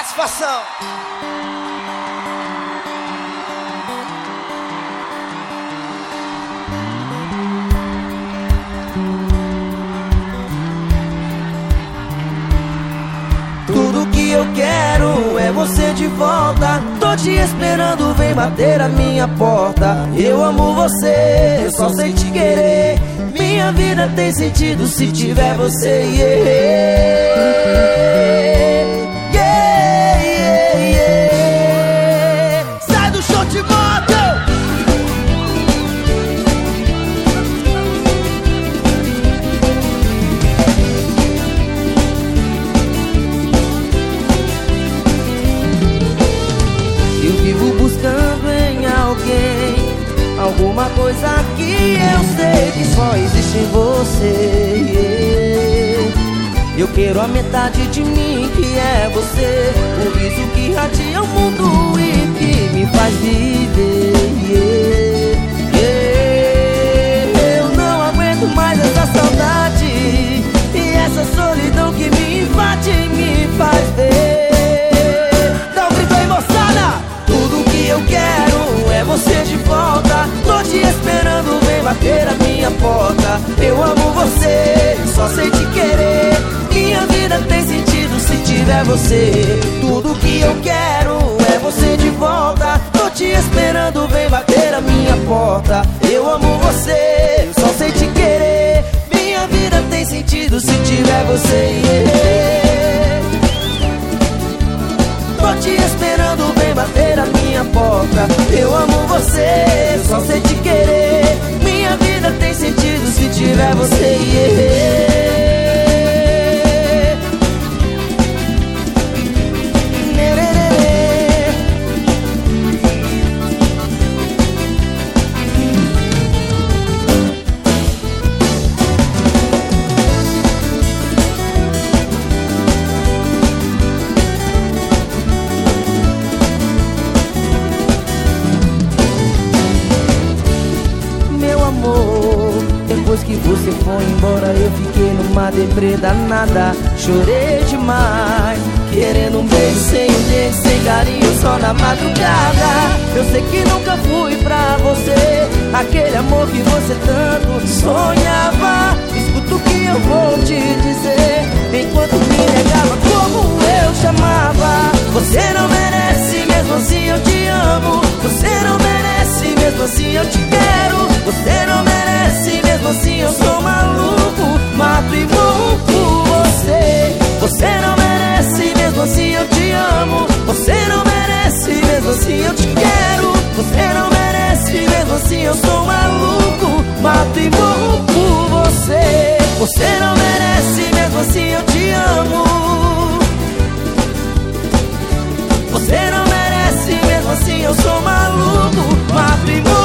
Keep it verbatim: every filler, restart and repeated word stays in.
Satisfação. Tudo que eu quero é você de volta. Tô te esperando, vem bater a minha porta. Eu amo você, eu só sei te querer. Minha vida tem sentido se tiver você, yeah. Yeah, yeah, yeah. Sai do show de moto. Eu vivo buscando em alguém alguma coisa que eu sei que só existe em você, yeah. Eu quero a metade de mim que é você, o riso que radia o mundo e que me faz viver, yeah. Yeah. Eu não aguento mais essa saudade e essa solidão que me invade e me faz ver. Dá um grito aí, moçada! Tudo que eu quero é você de volta. Tô te esperando, vem bater a minha porta. Eu amo você, só sei te querer. Minha vida tem sentido se tiver você. Tudo que eu quero é você de volta. Tô te esperando, vem bater a minha porta. Eu amo você, só sei te querer. Minha vida tem sentido se tiver você, yeah. Tô te esperando, vem bater a minha porta. Eu amo você, só sei te querer. Minha vida tem sentido se tiver você, yeah. Depois que você foi embora eu fiquei numa deprê danada. Chorei demais, querendo um beijo sem um beijo, sem carinho, só na madrugada. Eu sei que nunca fui pra você aquele amor que você tanto sonhava. Escuta o que eu vou te dizer, enquanto me negava como eu chamava. Você não merece, mesmo assim eu te amo. Você não merece, mesmo assim eu te quero. Você não merece, mesmo assim eu sou maluco. Mato e morro por você. Você não merece, mesmo assim eu te amo. Você não merece, mesmo assim eu te quero. Você não merece, mesmo assim eu sou maluco. Mato e morro por você. Você não merece, mesmo assim eu te amo. Você não merece, mesmo assim eu sou maluco. Mato e morro.